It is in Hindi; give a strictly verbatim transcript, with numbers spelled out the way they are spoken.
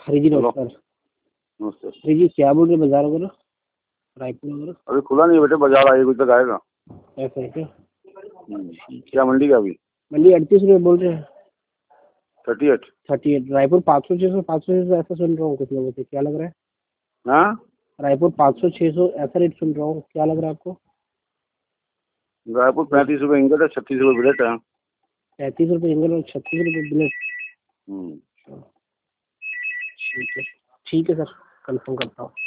हरी जी हेलो नमस्कार। नमस्ते। हरी जी क्या बोल रहे बाजार वगैरह रायपुर वगैरह? अभी खुला नहीं है बेटे, बाजार आएगा तक आएगा। ऐसा है क्या? हम्म, क्या मंडी का अभी मंडी अड़तीस रुपये बोल रहे हैं। Thirty eight. Thirty eight Raipur पाँच सौ छः सौ पाँच सौ छः सौ ऐसा सुन रहा हूँ कुछ लोगों से, क्या लग रहा है? हाँ रायपुर पाँच सौ छः सौ ऐसा रेट सुन रहा हूँ, क्या लग रहा है आपको? रायपुर पैंतीस रुपये इंगट है, छत्तीस रुपये बिलेट है। पैंतीस रुपये इंगल और छत्तीस रुपये बिलेट। हम्म। ठीक है ठीक है सर, कंफर्म करता हूँ।